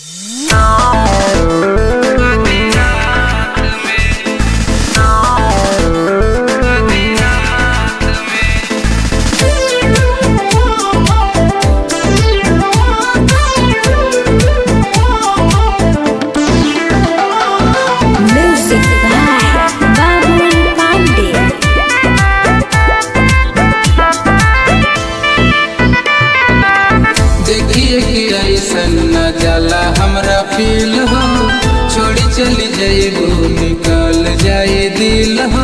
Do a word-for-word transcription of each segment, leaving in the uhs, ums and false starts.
Feel हो छोड़ी चली जाइबो निकल जाए दिल हो।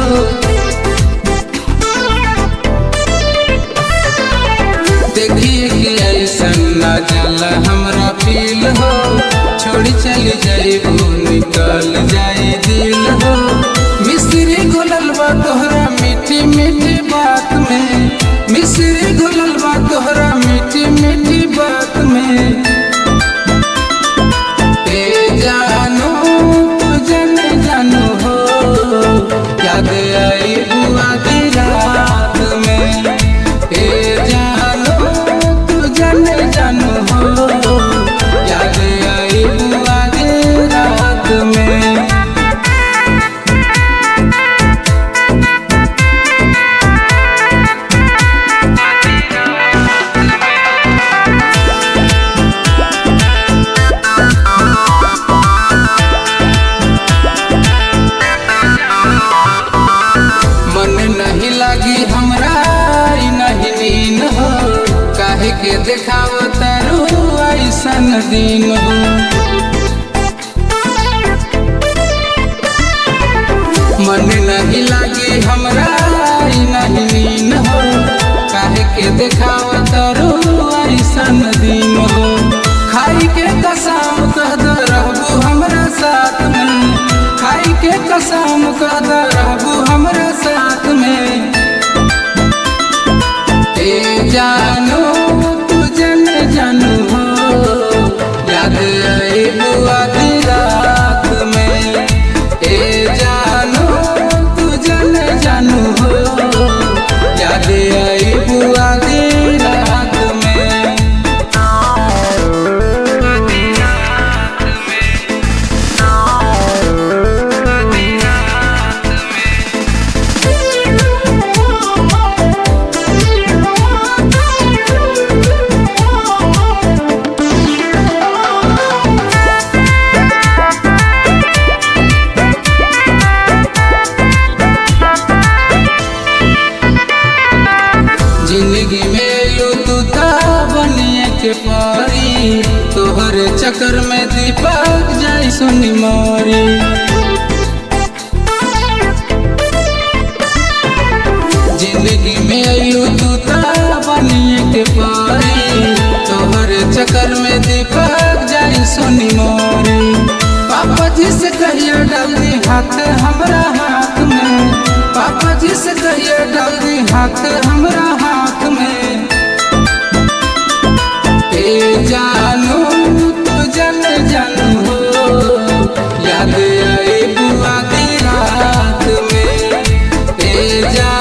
देखिए कि ऐसा ना जाला हमरा फील हो छोड़ी चली जाइबो निकल जाए दिल हो। मिस्री घुलल बा तोहरा मीठी मीठी बात में, मिस्री घुलल बा तोहरा मीठी मीठी बात में। जानू तू जन जानू हो याद आई बुआ की रात में। ए जानू तू जन जानू हो याद आई बुआ की रात में। के देखाव तारू ऐसन दिन हो, मन नहीं लागी हमरा नहीं नीन हो। काहे के देखाव तारू ऐसन दिन हो। खाई के कसम कह दो रहबू हमरा साथ में, खाई के कसम कह दो रहबू हमरा साथ में। ए जानू जानू हो याद आई बुआ की रात में। ए जानू तू जन जानू हो याद आई बुआ की रात में। जिंदगी में लू तू बनिए के पारी, तोहरे चक्कर में दीपक जाई सुनी मोरी। जिंदगी में लू तू बनिए के पारी, तोहरे चक्कर में दीपक जाई सुनी मोरी। पापा जी से कहिए डाल दी हाथ हमरा हाथ में, पापा जी से कहिए डाल दी हाथ हमरा हाथ में। ए जानू तू जन जानू हो याद आई बुआ की रात में। ए जानू